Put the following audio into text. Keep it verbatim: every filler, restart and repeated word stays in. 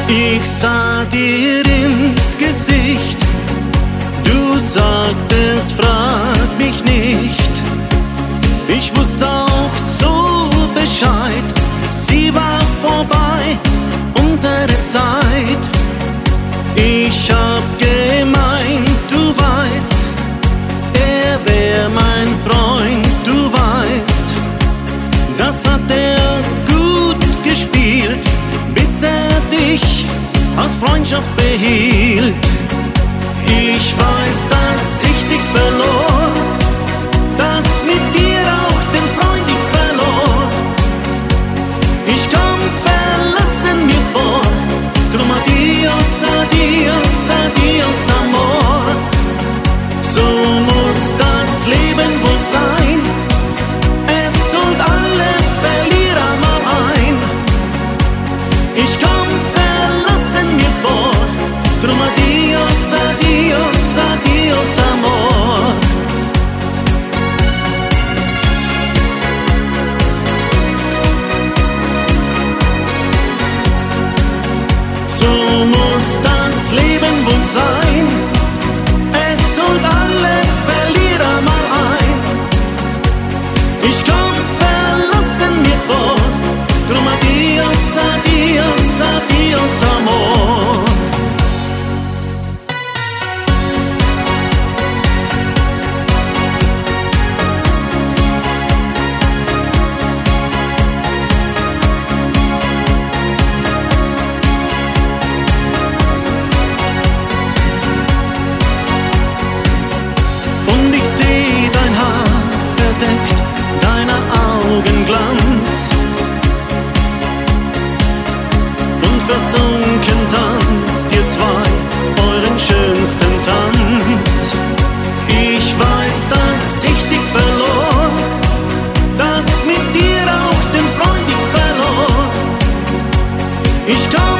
Ich sah dir ins Gesicht, du sagtest, frag mich nicht. Ich wusste auch so Bescheid, sie war vorbei, unsere Zeit. Ich hab gemeint, du weißt, er wär mein Freund, du weißt. Das hat er gut gespielt, bis er dich aus Freundschaft behielt. Ich weiß, dass ich dich verlor, dass mit dir auch den Freund ich verlor. Ich komm verlassen mir vor, drum adios, adios, adios, amor. So muss das Leben wohl sein, es holt alle Verlierer mal ein. Ich komm verlassen mir vor, drum adios, adios, adios, amor. So muss das Leben wohl sein, es holt alle Verlierer mal ein. Ich komm verlassen mir vor, drum adios, adios, adios, amor. Und ich seh dein Haar verdeckt, deiner Augen Glanz. Und versunken tanzt ihr zwei euren schönsten Tanz. Ich weiß, dass ich dich verlor, dass mit dir auch den Freund ich verlor. Ich komm